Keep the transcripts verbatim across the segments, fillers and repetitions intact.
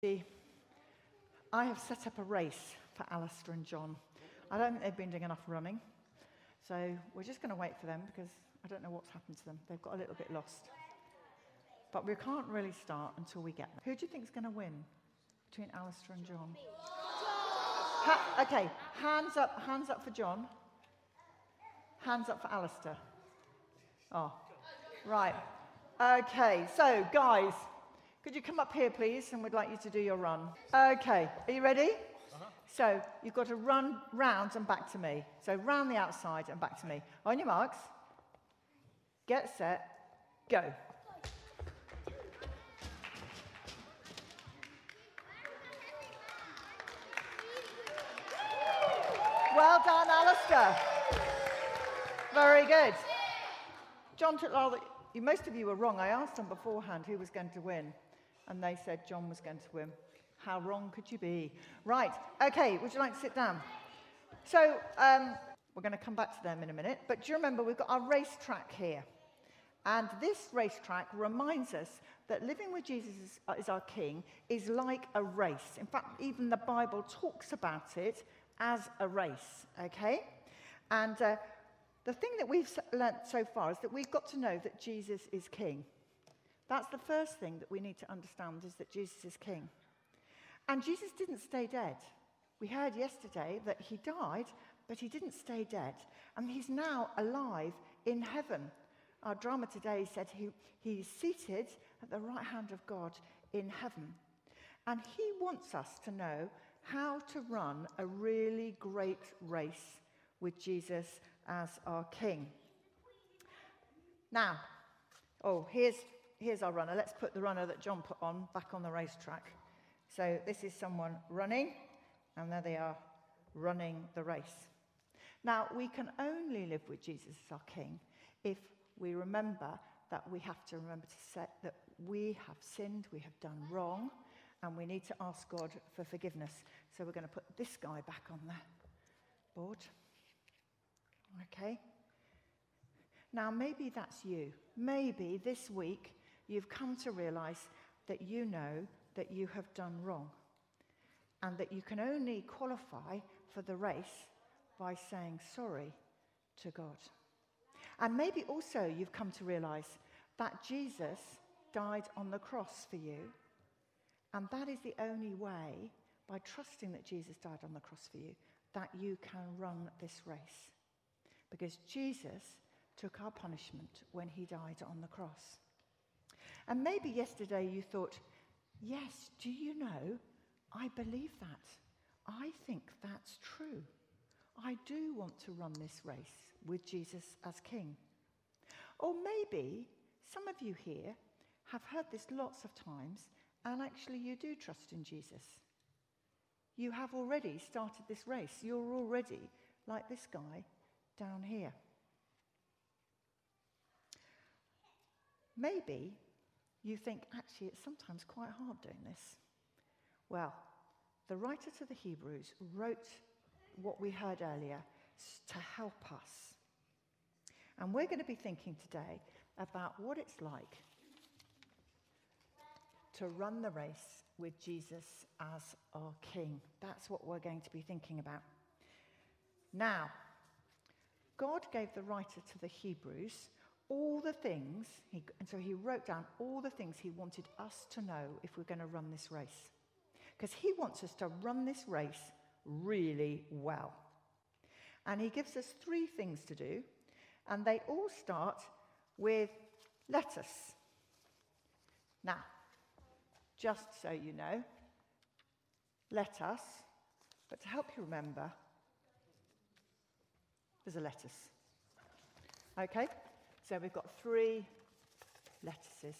See, I have set up a race for Alistair and John. I don't think they've been doing enough running, so we're just going to wait for them because I don't know what's happened to them. They've got a little bit lost. But we can't really start until we get them. Who do you think is going to win between Alistair and John? Ha- okay, hands up, hands up for John. Hands up for Alistair. Oh, right. Okay, so guys, could you come up here, please? And we'd like you to do your run. Okay, are you ready? Uh-huh. So you've got to run round and back to me. So round the outside and back to me. On your marks. Get set. Go. Well done, Alistair. Very good. John took all the... Most of you were wrong. I asked them beforehand who was going to win, and they said John was going to win. How wrong could you be? Right. Okay, would you like to sit down? So um, we're going to come back to them in a minute, but do you remember we've got our racetrack here? And this racetrack reminds us that living with Jesus as, as our King is like a race. In fact, even the Bible talks about it as a race, okay? And uh, the thing that we've learnt so far is that we've got to know that Jesus is King. That's the first thing that we need to understand, is that Jesus is King. And Jesus didn't stay dead. We heard yesterday that he died, but he didn't stay dead. And he's now alive in heaven. Our drama today said he, he's seated at the right hand of God in heaven. And he wants us to know how to run a really great race with Jesus as our King. Now, oh, here's, here's our runner. Let's put the runner that John put on back on the racetrack. So this is someone running, and there they are, running the race. Now, we can only live with Jesus as our King if we remember that we have to remember to say that we have sinned, we have done wrong, and we need to ask God for forgiveness. So we're going to put this guy back on the board. Okay. Now, maybe that's you. Maybe this week you've come to realize that you know that you have done wrong and that you can only qualify for the race by saying sorry to God. And maybe also you've come to realize that Jesus died on the cross for you, and that is the only way, by trusting that Jesus died on the cross for you, that you can run this race. Because Jesus took our punishment when he died on the cross. And maybe yesterday you thought, yes, do you know, I believe that. I think that's true. I do want to run this race with Jesus as King. Or maybe some of you here have heard this lots of times, and actually you do trust in Jesus. You have already started this race. You're already like this guy down here. Maybe you think, actually, it's sometimes quite hard doing this. Well, the writer to the Hebrews wrote what we heard earlier to help us. And we're going to be thinking today about what it's like to run the race with Jesus as our King. That's what we're going to be thinking about. Now, God gave the writer to the Hebrews all the things, he, and so he wrote down all the things he wanted us to know if we're going to run this race. Because he wants us to run this race really well. And he gives us three things to do, and they all start with letters. Now, just so you know, let us, but to help you remember, there's a lettuce. Okay? So we've got three lettuces.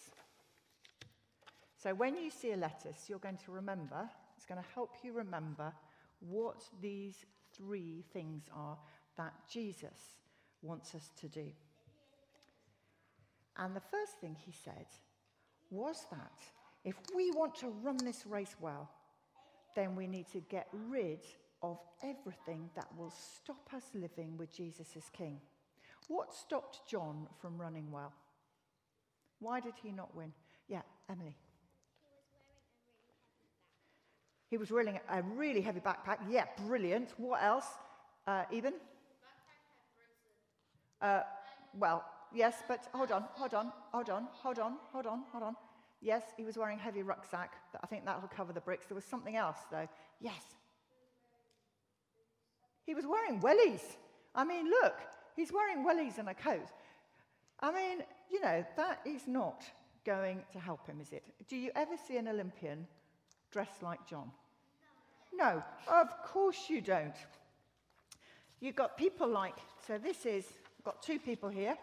So when you see a lettuce, you're going to remember, it's going to help you remember what these three things are that Jesus wants us to do. And the first thing he said was that if we want to run this race well, then we need to get rid of everything that will stop us living with Jesus as King. What stopped John from running well? Why did he not win? Yeah, Emily. He was wearing a really heavy backpack. Yeah, brilliant. What else? Uh, Eben? Uh, well, yes, but hold on, hold on, hold on, hold on, hold on, hold on. Yes, he was wearing a heavy rucksack. I think that'll cover the bricks. There was something else, though. Yes. He was wearing wellies. I mean, look, he's wearing wellies and a coat. I mean, you know, that is not going to help him, is it? Do you ever see an Olympian dressed like John? No, of course you don't. You've got people like, so this is, I've got two people here.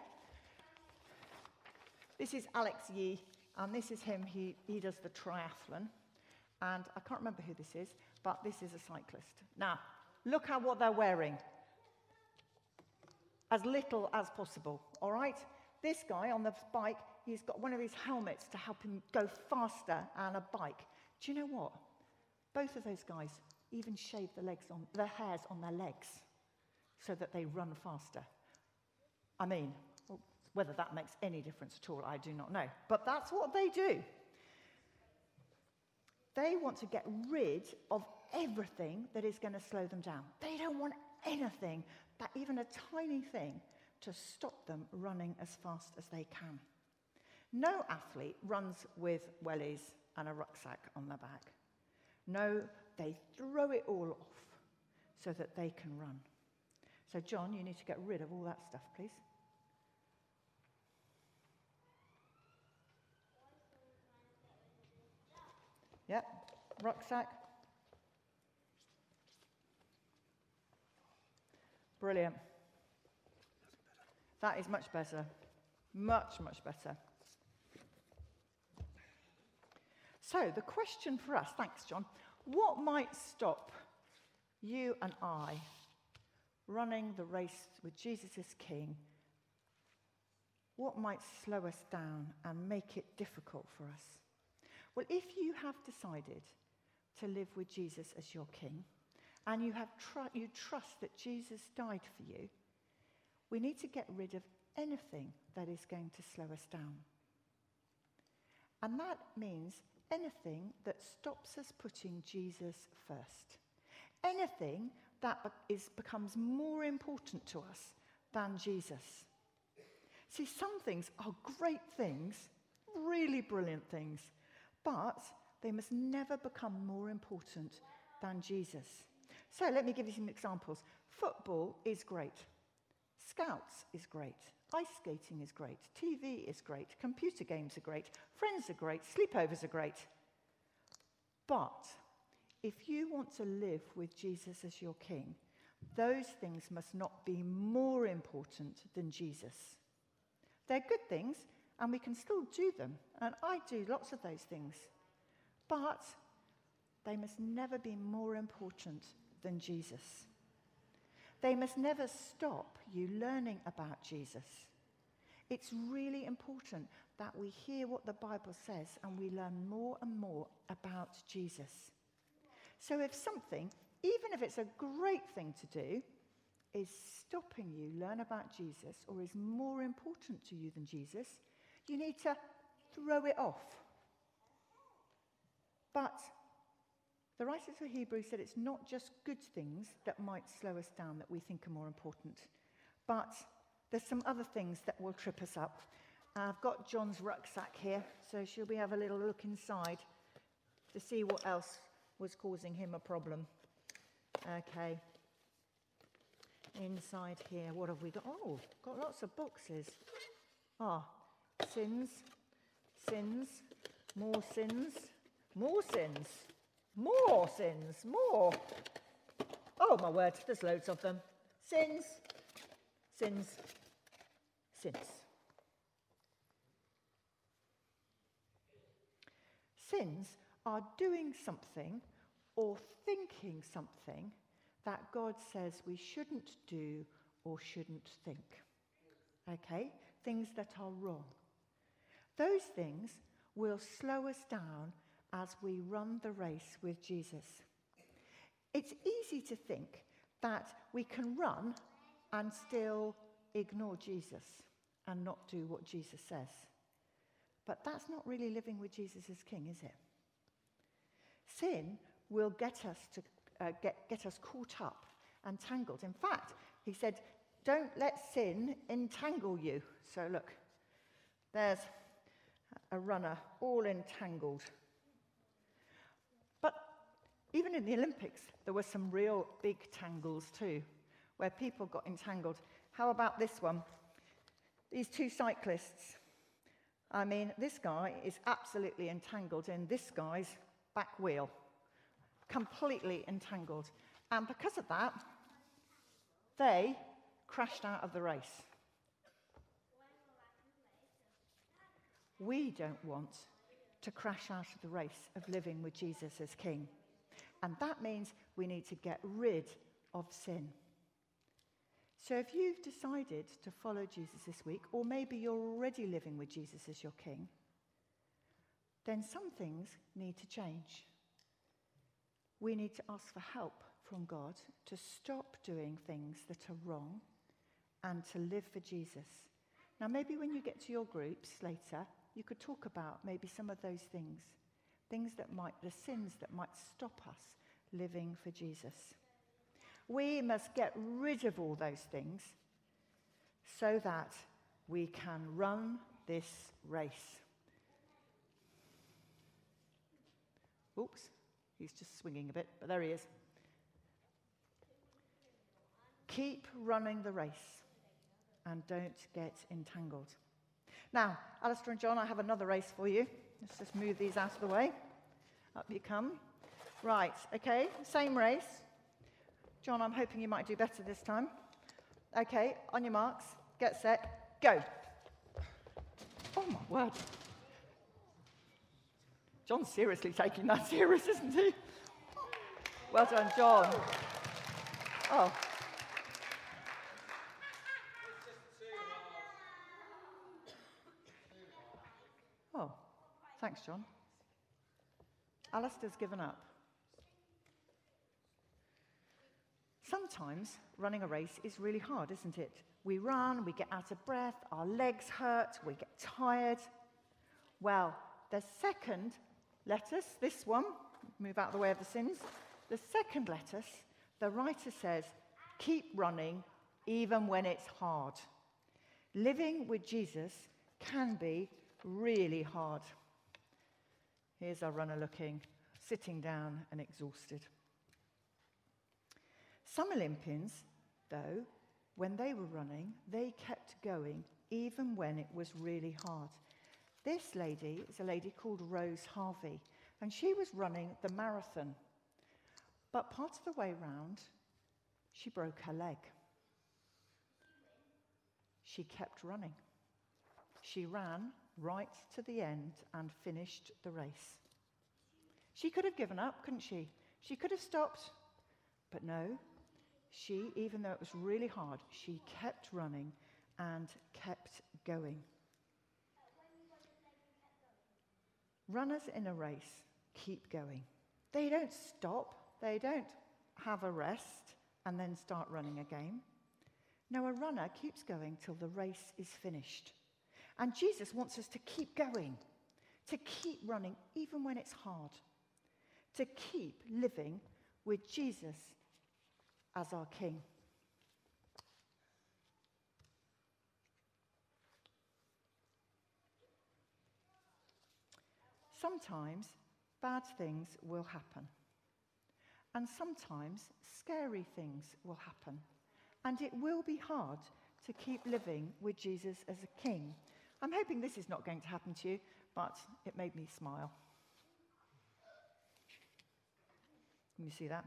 This is Alex Yee, and this is him. He, he does the triathlon. And I can't remember who this is, but this is a cyclist. Now, look at what they're wearing. As little as possible, all right? This guy on the bike, he's got one of his helmets to help him go faster, and a bike. Do you know what? Both of those guys even shave the legs on the hairs on their legs so that they run faster. I mean, whether that makes any difference at all, I do not know. But that's what they do. They want to get rid of everything that is going to slow them down. They don't want anything, but even a tiny thing, to stop them running as fast as they can. No athlete runs with wellies and a rucksack on their back. No, they throw it all off so that they can run. So, John, you need to get rid of all that stuff, please. Yep, rucksack. Brilliant. That is much better. Much, much better. So the question for us, thanks, John, what might stop you and I running the race with Jesus as King? What might slow us down and make it difficult for us? Well, if you have decided to live with Jesus as your King, and you have tr- you trust that Jesus died for you, we need to get rid of anything that is going to slow us down. And that means anything that stops us putting Jesus first. Anything that is, becomes more important to us than Jesus. See, some things are great things, really brilliant things, but they must never become more important than Jesus. So let me give you some examples. Football is great. Scouts is great. Ice skating is great. T V is great. Computer games are great. Friends are great. Sleepovers are great. But if you want to live with Jesus as your King, those things must not be more important than Jesus. They're good things, and we can still do them. And I do lots of those things. But they must never be more important than Jesus. They must never stop you learning about Jesus. It's really important that we hear what the Bible says and we learn more and more about Jesus. So if something, even if it's a great thing to do, is stopping you learn about Jesus or is more important to you than Jesus, you need to throw it off. But the writers of Hebrews said it's not just good things that might slow us down that we think are more important, but there's some other things that will trip us up. I've got John's rucksack here, so shall we have a little look inside to see what else was causing him a problem? Okay. Inside here, what have we got? Oh, got lots of boxes. Ah, sins, sins, more sins, more sins, more sins, more. Oh, my word, there's loads of them. Sins, sins, sins. Sins are doing something or thinking something that God says we shouldn't do or shouldn't think. Okay? Things that are wrong. Those things will slow us down as we run the race with Jesus. It's easy to think that we can run and still ignore Jesus and not do what Jesus says. But that's not really living with Jesus as King, is it? Sin will get us to uh, get, get us caught up and tangled. In fact, he said, don't let sin entangle you. So look, there's a runner all entangled. But even in the Olympics, there were some real big tangles too, where people got entangled. How about this one? These two cyclists. I mean, this guy is absolutely entangled in this guy's back wheel. Completely entangled. And because of that, they crashed out of the race. We don't want to crash out of the race of living with Jesus as King. And that means we need to get rid of sin. So if you've decided to follow Jesus this week, or maybe you're already living with Jesus as your King, then some things need to change. We need to ask for help from God to stop doing things that are wrong and to live for Jesus. Now, maybe when you get to your groups later, you could talk about maybe some of those things, things that might, the sins that might stop us living for Jesus. We must get rid of all those things so that we can run this race. Oops, he's just swinging a bit, but there he is. Keep running the race and don't get entangled. Now, Alistair and John, I have another race for you. Let's just move these out of the way. Up you come. Right, okay, same race. John, I'm hoping you might do better this time. Okay, on your marks, get set, go. Oh my word. John's seriously taking that serious, isn't he? Well done, John. Oh. Oh, thanks, John. Alistair's given up. Sometimes running a race is really hard, isn't it? We run, we get out of breath, our legs hurt, we get tired. Well, the second lettuce, this one, move out of the way of the sins. The second lettuce, the writer says, keep running even when it's hard. Living with Jesus can be really hard. Here's our runner looking, sitting down and exhausted. Some Olympians, though, when they were running, they kept going even when it was really hard. This lady is a lady called Rose Harvey, and she was running the marathon. But part of the way round, she broke her leg. She kept running. She ran right to the end and finished the race. She could have given up, couldn't she? She could have stopped, but no. She, even though it was really hard, she kept running and kept going. Runners in a race keep going. They don't stop. They don't have a rest and then start running again. No, a runner keeps going till the race is finished. And Jesus wants us to keep going, to keep running even when it's hard, to keep living with Jesus as our King. Sometimes bad things will happen. And sometimes scary things will happen. And it will be hard to keep living with Jesus as a King. I'm hoping this is not going to happen to you, but it made me smile. Can you see that?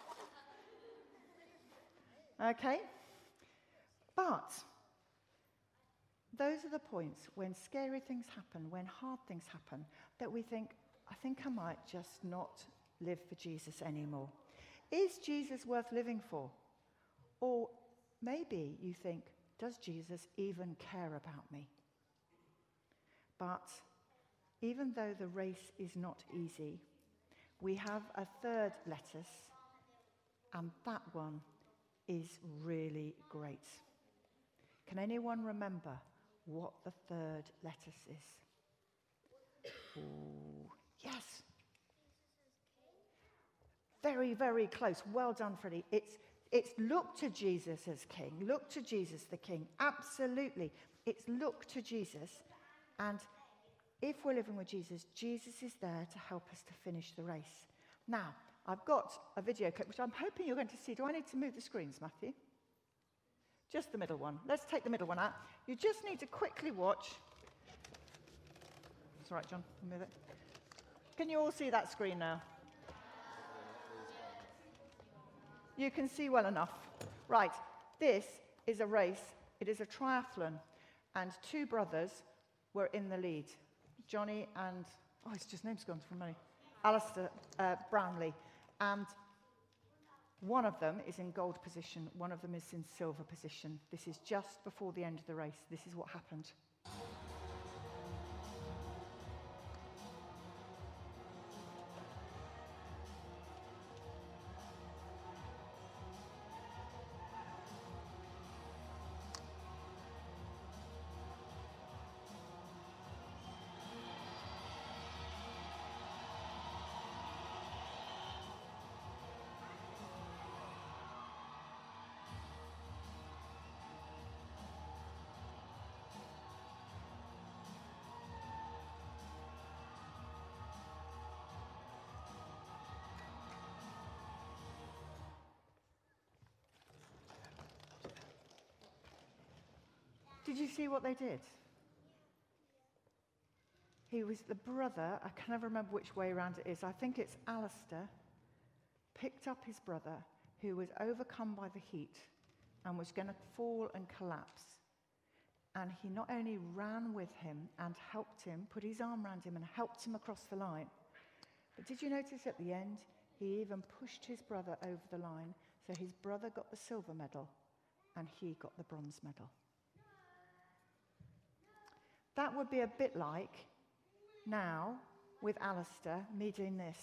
Okay? But those are the points when scary things happen, when hard things happen, that we think, I think I might just not live for Jesus anymore. Is Jesus worth living for? Or maybe you think, does Jesus even care about me? But even though the race is not easy, we have a third lettuce, and that one is really great. Can anyone remember what the third lettuce is? Ooh, yes. very, very close. Well done, Freddie. It's, it's look to Jesus as king. Look to Jesus the king. Absolutely. It's look to Jesus. And if we're living with Jesus, Jesus is there to help us to finish the race. Now, I've got a video clip, which I'm hoping you're going to see. Do I need to move the screens, Matthew? Just the middle one. Let's take the middle one out. You just need to quickly watch. It's all right, John. I'll move it. Can you all see that screen now? You can see well enough. Right. This is a race. It is a triathlon. And two brothers were in the lead. Johnny and, oh, his just name's gone from me. Alistair uh, Brownlee. And one of them is in gold position. One of them is in silver position. This is just before the end of the race. This is what happened. Did you see what they did? He was the brother, I can never remember which way around it is. I think it's Alistair picked up his brother who was overcome by the heat and was going to fall and collapse. And he not only ran with him and helped him, put his arm around him and helped him across the line, but did you notice at the end, he even pushed his brother over the line, so his brother got the silver medal and he got the bronze medal. That would be a bit like now with Alistair, me doing this.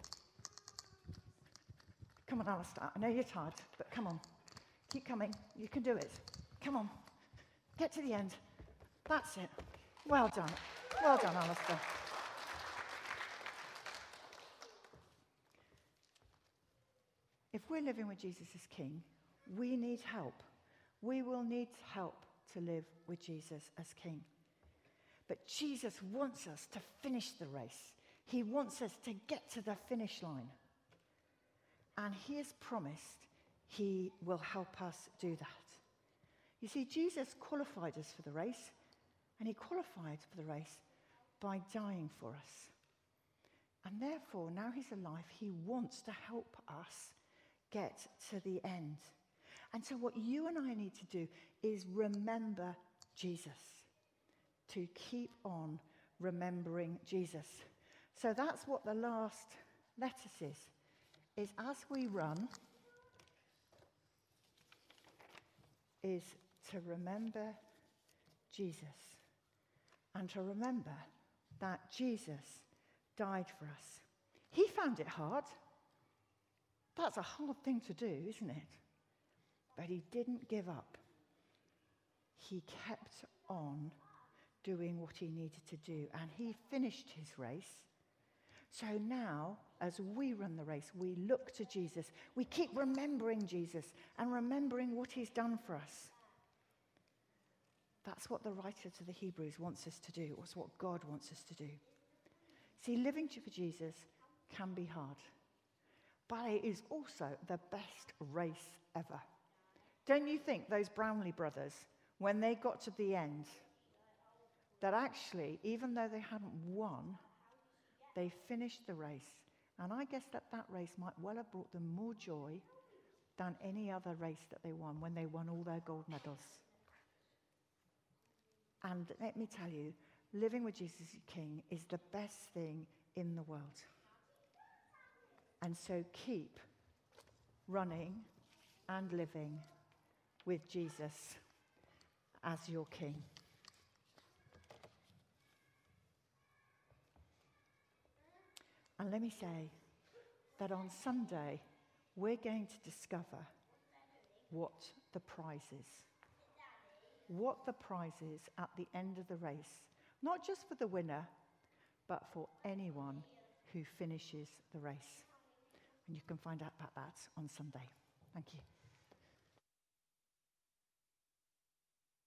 Come on, Alistair. I know you're tired, but come on. Keep coming. You can do it. Come on. Get to the end. That's it. Well done. Well done, Alistair. If we're living with Jesus as King, we need help. We will need help to live with Jesus as King. But Jesus wants us to finish the race. He wants us to get to the finish line. And he has promised he will help us do that. You see, Jesus qualified us for the race, and he qualified for the race by dying for us. And therefore, now he's alive, he wants to help us get to the end. And so what you and I need to do is remember Jesus. To keep on remembering Jesus. So that's what the last lettuce is, is as we run, is to remember Jesus. And to remember that Jesus died for us. He found it hard. That's a hard thing to do, isn't it? But he didn't give up. He kept on doing what he needed to do, and he finished his race. So now, as we run the race, we look to Jesus. We keep remembering Jesus and remembering what he's done for us. That's what the writer to the Hebrews wants us to do. It's what God wants us to do. See, living for Jesus can be hard, but it is also the best race ever. Don't you think those Brownlee brothers, when they got to the end, that actually, even though they hadn't won, they finished the race. And I guess that that race might well have brought them more joy than any other race that they won when they won all their gold medals. And let me tell you, living with Jesus as King is the best thing in the world. And so keep running and living with Jesus as your King. And let me say that on Sunday, we're going to discover what the prize is. What the prize is at the end of the race. Not just for the winner, but for anyone who finishes the race. And you can find out about that on Sunday. Thank you.